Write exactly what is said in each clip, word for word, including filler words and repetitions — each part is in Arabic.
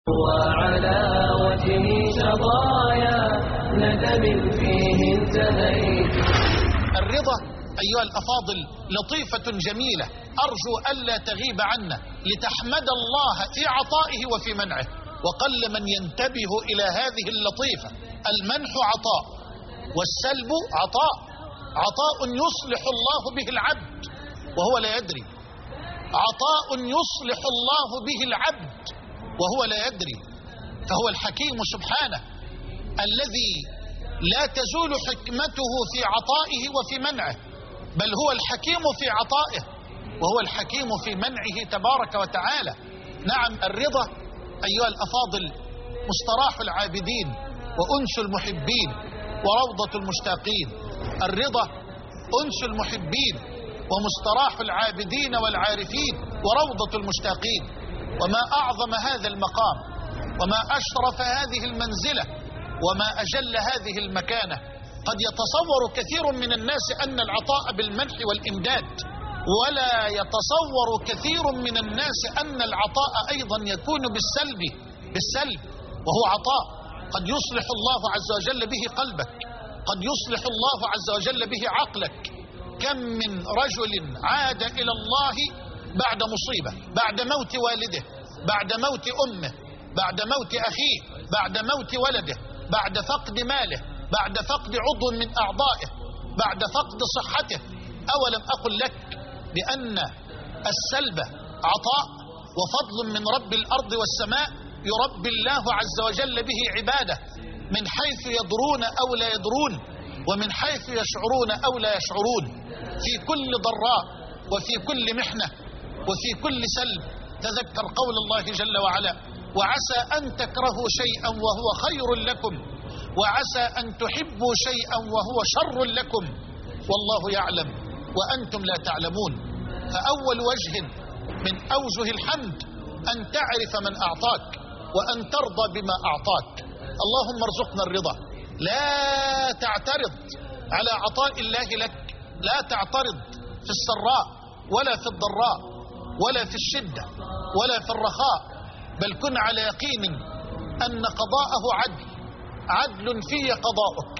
وعلى وجه شظايا ندم فيه انتهيت. الرضا أيها الأفاضل لطيفة جميلة، أرجو ألا تغيب عنا لتحمد الله في عطائه وفي منعه، وقل من ينتبه إلى هذه اللطيفة. المنح عطاء والسلب عطاء، عطاء يصلح الله به العبد وهو لا يدري، عطاء يصلح الله به العبد وهو لا يدري. فهو الحكيم سبحانه الذي لا تزول حكمته في عطائه وفي منعه، بل هو الحكيم في عطائه وهو الحكيم في منعه تبارك وتعالى. نعم، الرضا أيها الأفاضل مستراح العابدين وأنس المحبين وروضة المشتاقين. الرضا أنس المحبين ومستراح العابدين والعارفين وروضة المشتاقين. وما أعظم هذا المقام وما أشرف هذه المنزلة وما أجل هذه المكانة. قد يتصور كثير من الناس أن العطاء بالمنح والإمداد، ولا يتصور كثير من الناس أن العطاء أيضا يكون بالسلب بالسلب وهو عطاء قد يصلح الله عز وجل به قلبك، قد يصلح الله عز وجل به عقلك. كم من رجل عاد إلى الله بعد مصيبة، بعد موت والده، بعد موت أمه، بعد موت أخيه، بعد موت ولده، بعد فقد ماله، بعد فقد عضو من أعضائه، بعد فقد صحته. أولم أقل لك بأن السلب عطاء وفضل من رب الأرض والسماء يربي الله عز وجل به عباده من حيث يدرون أو لا يدرون، ومن حيث يشعرون أو لا يشعرون. في كل ضراء وفي كل محنة وفي كل سلب تذكر قول الله جل وعلا: وعسى أن تكرهوا شيئا وهو خير لكم، وعسى أن تحبوا شيئا وهو شر لكم، والله يعلم وأنتم لا تعلمون. فأول وجه من أوجه الحمد أن تعرف من أعطاك وأن ترضى بما أعطاك. اللهم ارزقنا الرضا. لا تعترض على عطاء الله لك، لا تعترض في السراء ولا في الضراء ولا في الشدة ولا في الرخاء، بل كن على يقين أن قضاءه عدل، عدل في قضاؤك،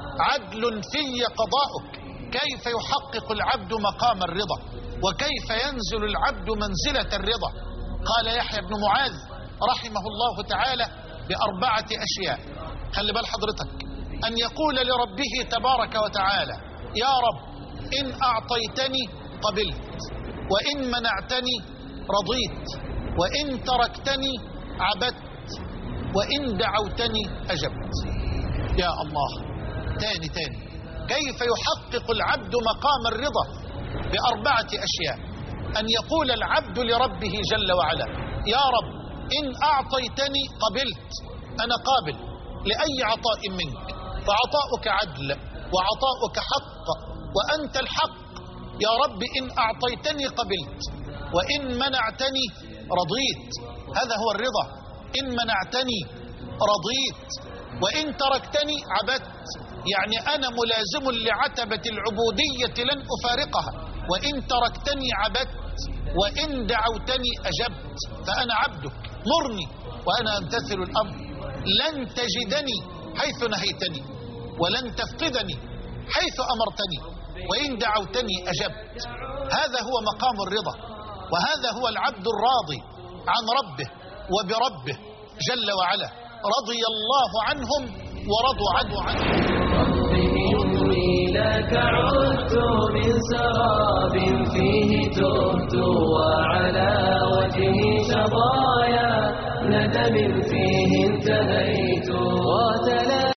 عدل في قضاؤك. كيف يحقق العبد مقام الرضا، وكيف ينزل العبد منزلة الرضا؟ قال يحيى بن معاذ رحمه الله تعالى بأربعة أشياء. خلي بال حضرتك، أن يقول لربه تبارك وتعالى: يا رب إن أعطيتني قبلت، وإن منعتني رضيت، وإن تركتني عبدت، وإن دعوتني أجبت. يا الله، تاني تاني. كيف يحقق العبد مقام الرضا؟ بأربعة أشياء. أن يقول العبد لربه جل وعلا: يا رب إن أعطيتني قبلت، أنا قابل لأي عطاء منك، فعطاؤك عدل وعطاؤك حق وأنت الحق. يا رب إن أعطيتني قبلت، وإن منعتني رضيت. هذا هو الرضا. إن منعتني رضيت، وإن تركتني عبدت. يعني أنا ملازم لعتبة العبودية لن أفارقها. وإن تركتني عبدت، وإن دعوتني أجبت. فأنا عبدك، مرني وأنا أمتثل الأمر. لن تجدني حيث نهيتني، ولن تفقدني حيث أمرتني، وإن دعوتني أجبت. هذا هو مقام الرضا، وهذا هو العبد الراضي عن ربه وبربه جل وعلا. رضي الله عنهم ورضوا عنه عنه. رب إني لك عدت من سراب فيه تهت، وعلى وجه شظايا ندم فيه انتهيت.